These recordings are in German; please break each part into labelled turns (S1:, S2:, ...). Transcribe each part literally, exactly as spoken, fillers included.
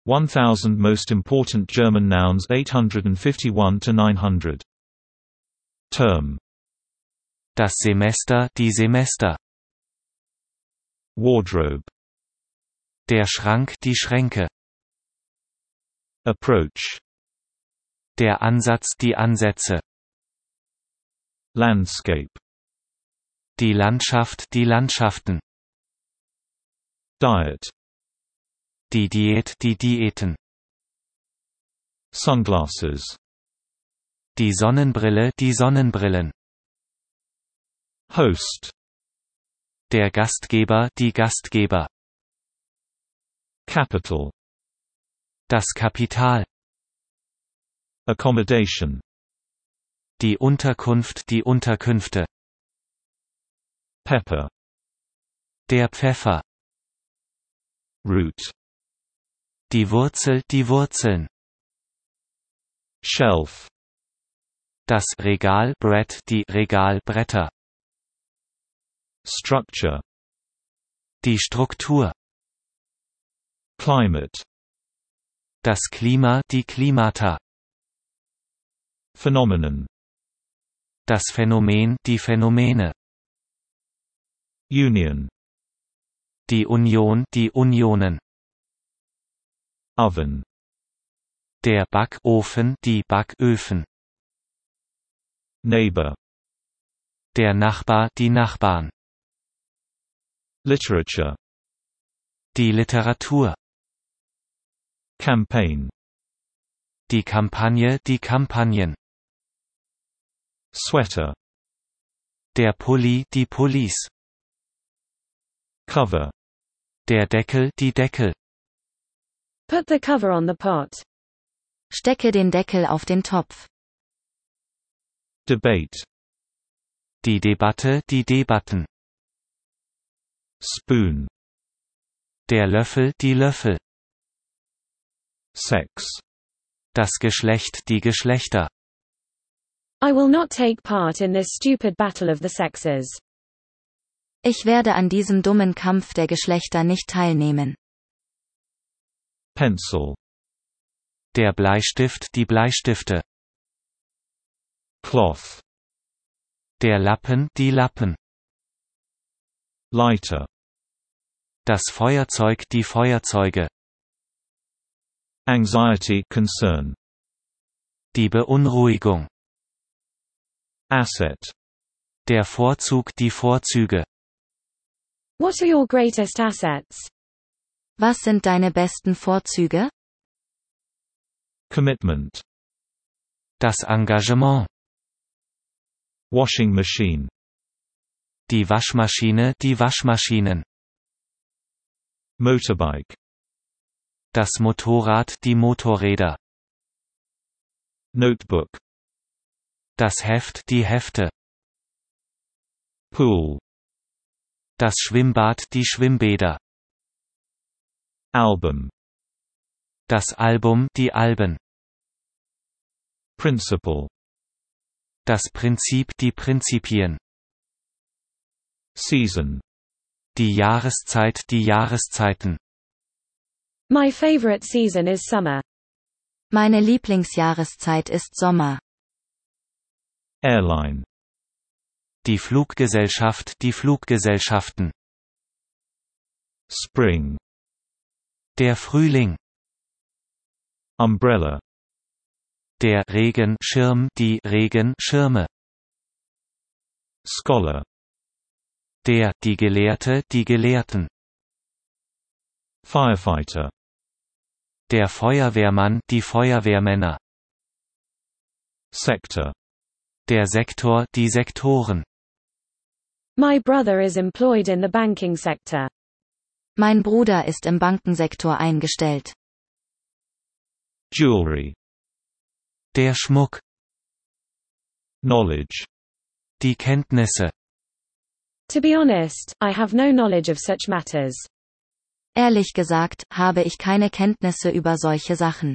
S1: one thousand Most Important German Nouns eight hundred fifty-one to nine hundred. Term.
S2: Das Semester, die Semester.
S1: Wardrobe.
S2: Der Schrank, die Schränke.
S1: Approach.
S2: Der Ansatz, die Ansätze.
S1: Landscape.
S2: Die Landschaft, die Landschaften.
S1: Diet.
S2: Die Diät, die Diäten.
S1: Sunglasses.
S2: Die Sonnenbrille, die Sonnenbrillen.
S1: Host.
S2: Der Gastgeber, die Gastgeber.
S1: Capital.
S2: Das Kapital.
S1: Accommodation.
S2: Die Unterkunft, die Unterkünfte.
S1: Pepper.
S2: Der Pfeffer.
S1: Root.
S2: Die Wurzel, die Wurzeln.
S1: Shelf.
S2: Das Regal, Brett, die Regalbretter.
S1: Structure.
S2: Die Struktur.
S1: Climate.
S2: Das Klima, die Klimata.
S1: Phenomenon.
S2: Das Phänomen, die Phänomene.
S1: Union.
S2: Die Union, die Unionen.
S1: Oven.
S2: Der Backofen, die Backöfen.
S1: Neighbor.
S2: Der Nachbar, die Nachbarn.
S1: Literature.
S2: Die Literatur.
S1: Campaign.
S2: Die Kampagne, die Kampagnen.
S1: Sweater.
S2: Der Pulli, die Pullis.
S1: Cover.
S2: Der Deckel, die Deckel.
S3: Put the cover on the pot.
S4: Stecke den Deckel auf den Topf.
S1: Debate.
S2: Die Debatte, die Debatten.
S1: Spoon.
S2: Der Löffel, die Löffel.
S1: Sex.
S2: Das Geschlecht, die Geschlechter.
S3: I will not take part in this stupid battle of the sexes.
S4: Ich werde an diesem dummen Kampf der Geschlechter nicht teilnehmen.
S1: Pencil.
S2: Der Bleistift, die Bleistifte.
S1: Cloth.
S2: Der Lappen, die Lappen.
S1: Lighter.
S2: Das Feuerzeug, die Feuerzeuge.
S1: Anxiety, concern.
S2: Die Beunruhigung.
S1: Asset.
S2: Der Vorzug, die Vorzüge.
S3: What are your greatest assets?
S4: Was sind deine besten Vorzüge?
S1: Commitment.
S2: Das Engagement.
S1: Washing machine.
S2: Die Waschmaschine, die Waschmaschinen.
S1: Motorbike.
S2: Das Motorrad, die Motorräder.
S1: Notebook.
S2: Das Heft, die Hefte.
S1: Pool.
S2: Das Schwimmbad, die Schwimmbäder.
S1: Album.
S2: Das Album, die Alben.
S1: Principle.
S2: Das Prinzip, die Prinzipien.
S1: Season.
S2: Die Jahreszeit, die Jahreszeiten.
S3: My favorite season is summer.
S4: Meine Lieblingsjahreszeit ist Sommer.
S1: Airline.
S2: Die Fluggesellschaft, die Fluggesellschaften.
S1: Spring.
S2: Der Frühling.
S1: Umbrella.
S2: Der Regenschirm, die Regenschirme.
S1: Scholar.
S2: Der, die Gelehrte, die Gelehrten.
S1: Firefighter.
S2: Der Feuerwehrmann, die Feuerwehrmänner.
S1: Sector.
S2: Der Sektor, die Sektoren.
S3: My brother is employed in the banking sector.
S4: Mein Bruder ist im Bankensektor eingestellt.
S1: Jewelry.
S2: Der Schmuck.
S1: Knowledge.
S2: Die Kenntnisse.
S3: To be honest, I have no knowledge of such matters.
S4: Ehrlich gesagt, habe ich keine Kenntnisse über solche Sachen.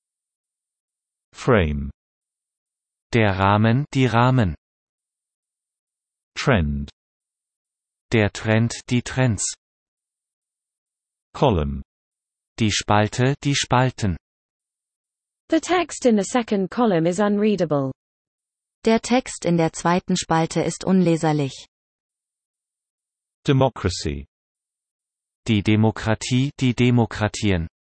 S1: Frame.
S2: Der Rahmen, die Rahmen.
S1: Trend.
S2: Der Trend, die Trends.
S1: Column.
S2: Die Spalte, die Spalten.
S3: The text in the second column is unreadable.
S4: Der Text in der zweiten Spalte ist unleserlich.
S1: Democracy.
S2: Die Demokratie, die Demokratien.